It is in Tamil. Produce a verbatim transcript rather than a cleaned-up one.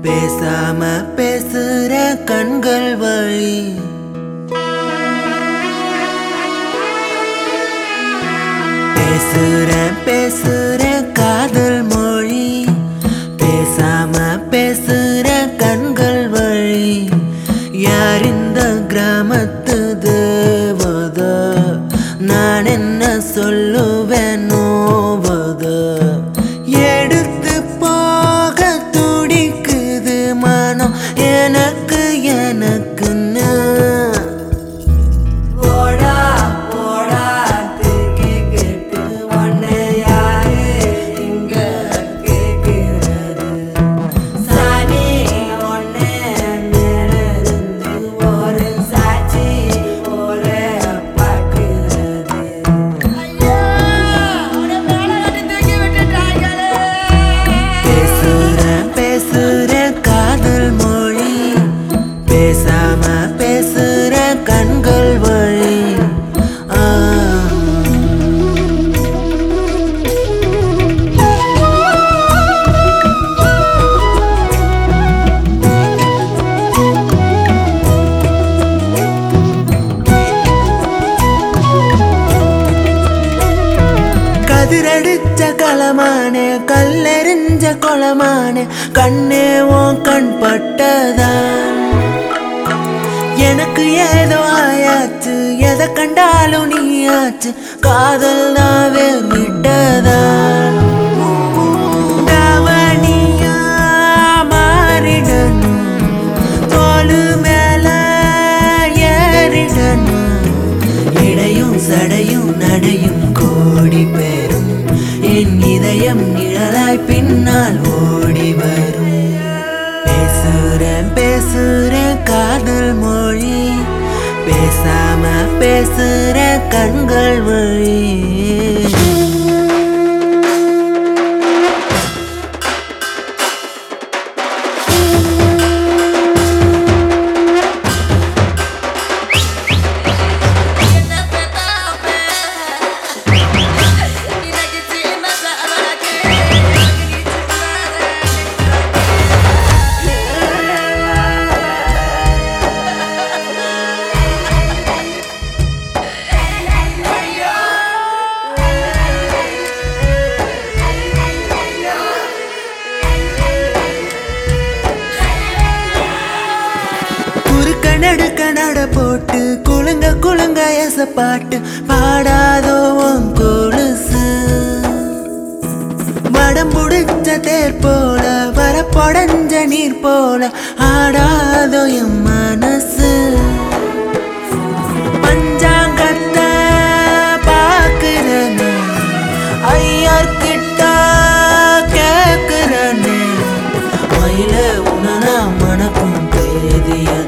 பேசாம பேசுற கண்கள் வழி பேசுற பேசுற காதல் மொழி பேசாம பேசுற கண்கள் வழி யார் இந்த கிராமத்து தேவத நான் என்ன சொல்லுவேன் நோவத எடுத்து போக துடிக்குது மனம் எனக்கு எனக்குன்னு பேசாம பேசுற கண்கள் வழி கதிரடிச்ச களமானே கல்லெறிஞ்ச கொளமானே கண்ணே உன் கண் பட்டதான் எனக்கு ஏதோ ஆயாச்சு எதை கண்டாலும் நீ ஆச்சு காதல் நாவே விட்டதான் தவணியா மாறிடணும் தோளு மேல ஏறிடணும் இடையும் சடையும் நடையும் கோடி பேரும் என் இதயம் நிழலாய் பின்னால் ஓடி வரும் பேசுறேன் பேசுறேன் காதல் மொழி பேசாம பேசுற கண்கள் வழி நடுக்க நட போட்டு குலுங்க குலுங்க எச பாட்டு பாடாதோ உன் கொலுசு வடம் புடிச்ச தேர் போல வரப்பொடஞ்ச நீர் போல ஆடாதோ என் மனசு பஞ்சாங்கத்தை பாக்குறேன்னு ஐயார்கிட்ட கேக்குறேன்னு மயில உணரா மணக்கும் தேதிய